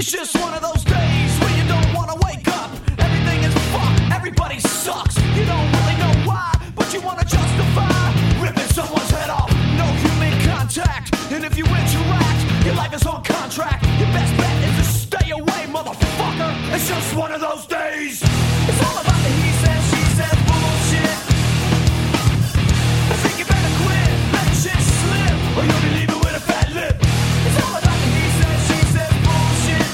It's just one of those days where you don't wanna wake up. Everything is fucked, everybody sucks. You don't really know why, but you wanna justify ripping someone's head off. No human contact, and if you interact, your life is on contract. Your best bet is to stay away, motherfucker. It's just one of those days. It's all about the he says, she says bullshit. I think you better quit, let shit slip, or you'll be leaving with a fat lip. It's all about the he says, she says bullshit.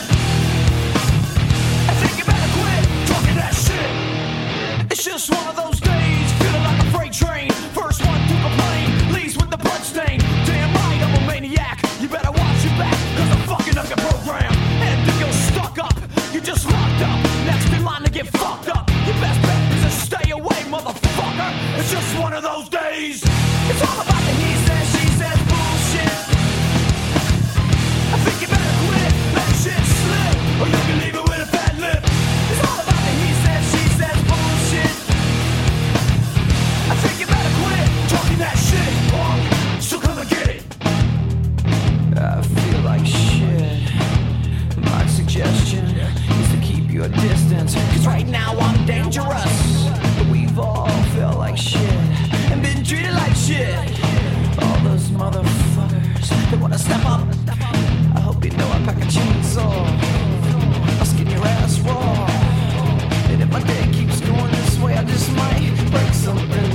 I think you better quit talking that shit. It's just one of those days, feeling like a freight train. First one to complain, leaves with the blood stain. Damn right, I'm a maniac. You better watch your back, cause I'm fucking up your program. And if you're stuck up, you're just locked up. Next in line to get fucked up. Your best bet is to stay away, motherfucker. It's just one of those days. It's all about the he says, she says bullshit. I think you better quit, let shit slip, or you can leave it with a bad lip. It's all about the he says, she says bullshit. I think you better quit talking that shit, punk. So come and get it. I feel like shit. My suggestion is to keep your distance, cause right now I'm dangerous. We've all felt like shit and been treated like shit. All those motherfuckers that wanna step up, I hope you know I pack a chainsaw. I'll skin your ass raw. And if my day keeps going this way, I just might break something